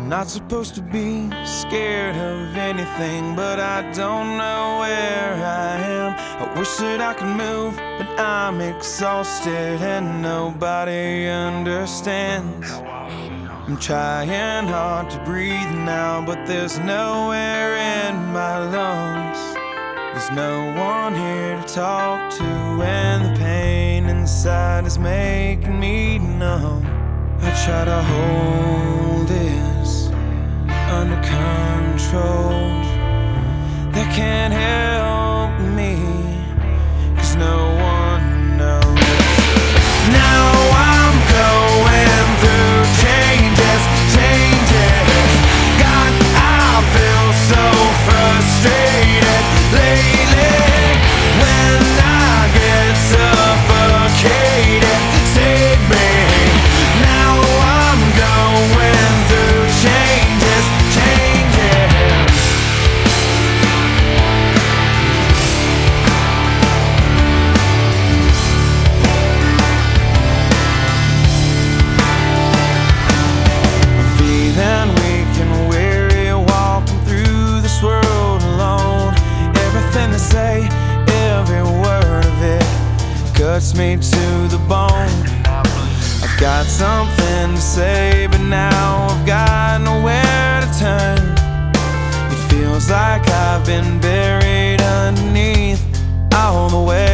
Not supposed to be scared of anything, but I don't know where I am. I wish that I could move, but I'm exhausted and nobody understands. I'm trying hard to breathe now, but there's nowhere in my lungs. There's no one here to talk to, and the pain inside is making me numb. I try to hold this under control. That can't help me, 'cause no one knows. Now I'm going through changes. God, I feel so frustrated lately. When I get suffocated, save me. Now I'm going through changes. I'm feeling weak and weary, walking through this world alone. Everything they say, every word of it cuts me to the bone. I've got something to say, but now I've got nowhere to turn. It feels like I've been buried underneath all the way.